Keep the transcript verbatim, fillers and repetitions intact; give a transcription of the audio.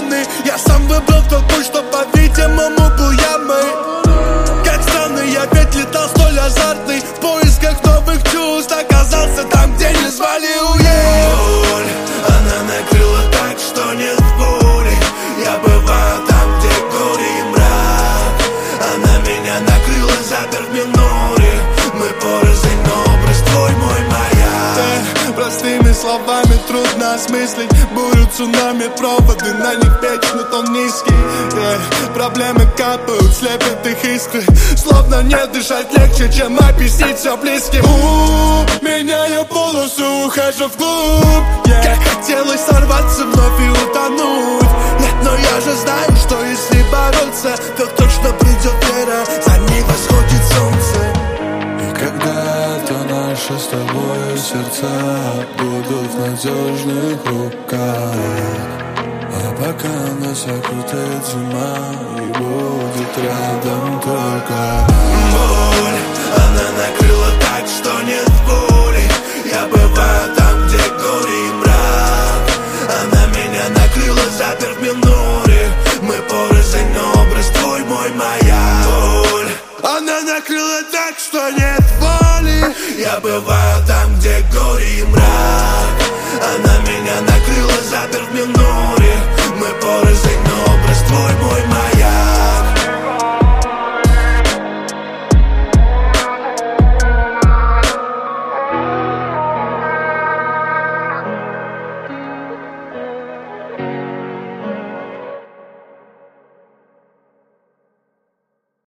стороны. Я сам выбрал тот путь, что, по-видимому, был ямой. Как странно, я ведь летал столь азартный, в поисках новых чувств оказался там, где не звали уехать. Боль, она накрыла так, что нет боли. Я бываю там, где горе и мрак. Она меня накрыла, запер в миноре. Мы порознь, но образ твой, мой маяк. э, Простыми словами трудно осмыслить бурю, цунами, проводы, на них вечно тон низкий. э, Проблемы капают, слепят их искры. Словно не дышать легче, чем объяснить все близким. У, меняю полосу, ухожу вглубь. yeah. Как хотелось сорваться вновь и утонуть. Нет, но я же знаю, что если бороться, то точно придет вера, за ней восходит солнце. Когда-то наши с тобой сердца будут в надежных руках, а пока нас окутает зима и будет рядом только боль. Она накрыла так, что нет боли. Я бываю там, где горе и мрак. Она меня накрыла, запер в миноре. Мы порознь, но образ твой, мой маяк. Боль. Она накрыла так, что нет воли. Я бываю там, где горе и мрак.